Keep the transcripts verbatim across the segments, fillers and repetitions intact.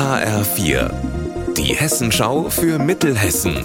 H R vier, die Hessenschau für Mittelhessen.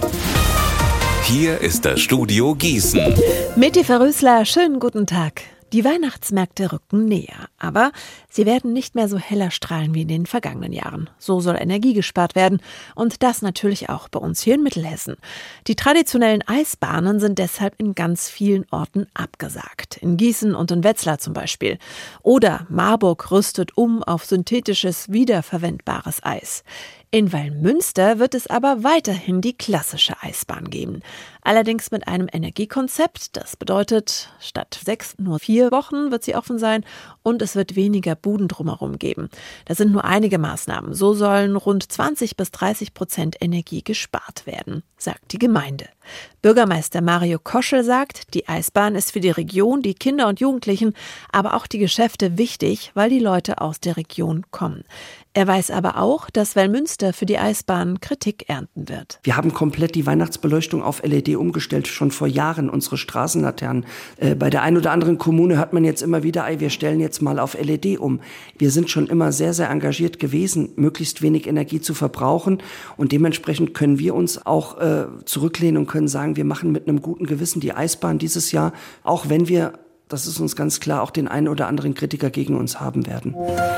Hier ist das Studio Gießen. Meti Verrösler, schönen guten Tag. Die Weihnachtsmärkte rücken näher, aber sie werden nicht mehr so heller strahlen wie in den vergangenen Jahren. So soll Energie gespart werden und das natürlich auch bei uns hier in Mittelhessen. Die traditionellen Eisbahnen sind deshalb in ganz vielen Orten abgesagt. In Gießen und in Wetzlar zum Beispiel. Oder Marburg rüstet um auf synthetisches, wiederverwendbares Eis. In Wallmünster wird es aber weiterhin die klassische Eisbahn geben. Allerdings mit einem Energiekonzept. Das bedeutet, statt sechs nur vier Wochen wird sie offen sein und es wird weniger Buden drumherum geben. Das sind nur einige Maßnahmen. So sollen rund zwanzig bis dreißig Prozent Energie gespart werden, sagt die Gemeinde. Bürgermeister Mario Koschel sagt, die Eisbahn ist für die Region, die Kinder und Jugendlichen, aber auch die Geschäfte wichtig, weil die Leute aus der Region kommen. Er weiß aber auch, dass Wallmünster für die Eisbahn Kritik ernten wird. Wir haben komplett die Weihnachtsbeleuchtung auf L E D umgestellt, schon vor Jahren, unsere Straßenlaternen. Äh, bei der einen oder anderen Kommune hört man jetzt immer wieder, ey, wir stellen jetzt mal auf L E D um. Wir sind schon immer sehr, sehr engagiert gewesen, möglichst wenig Energie zu verbrauchen. Und dementsprechend können wir uns auch äh, zurücklehnen und können sagen, wir machen mit einem guten Gewissen die Eisbahn dieses Jahr, auch wenn wir, das ist uns ganz klar, auch den einen oder anderen Kritiker gegen uns haben werden.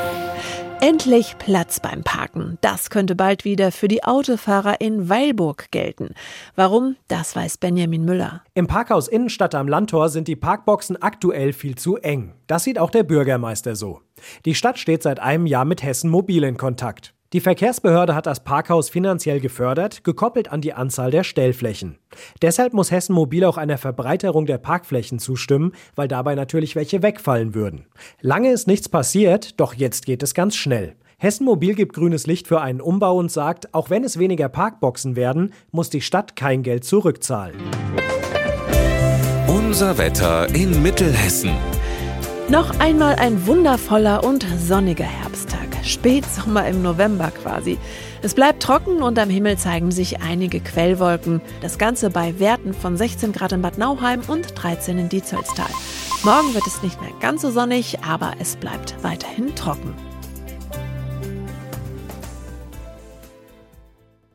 Endlich Platz beim Parken. Das könnte bald wieder für die Autofahrer in Weilburg gelten. Warum? Das weiß Benjamin Müller. Im Parkhaus Innenstadt am Landtor sind die Parkboxen aktuell viel zu eng. Das sieht auch der Bürgermeister so. Die Stadt steht seit einem Jahr mit Hessen Mobil in Kontakt. Die Verkehrsbehörde hat das Parkhaus finanziell gefördert, gekoppelt an die Anzahl der Stellflächen. Deshalb muss Hessen Mobil auch einer Verbreiterung der Parkflächen zustimmen, weil dabei natürlich welche wegfallen würden. Lange ist nichts passiert, doch jetzt geht es ganz schnell. Hessen Mobil gibt grünes Licht für einen Umbau und sagt, auch wenn es weniger Parkboxen werden, muss die Stadt kein Geld zurückzahlen. Unser Wetter in Mittelhessen. Noch einmal ein wundervoller und sonniger Herbsttag. Spätsommer im November quasi. Es bleibt trocken und am Himmel zeigen sich einige Quellwolken. Das Ganze bei Werten von sechzehn Grad in Bad Nauheim und dreizehn in Dietzollstal. Morgen wird es nicht mehr ganz so sonnig, aber es bleibt weiterhin trocken.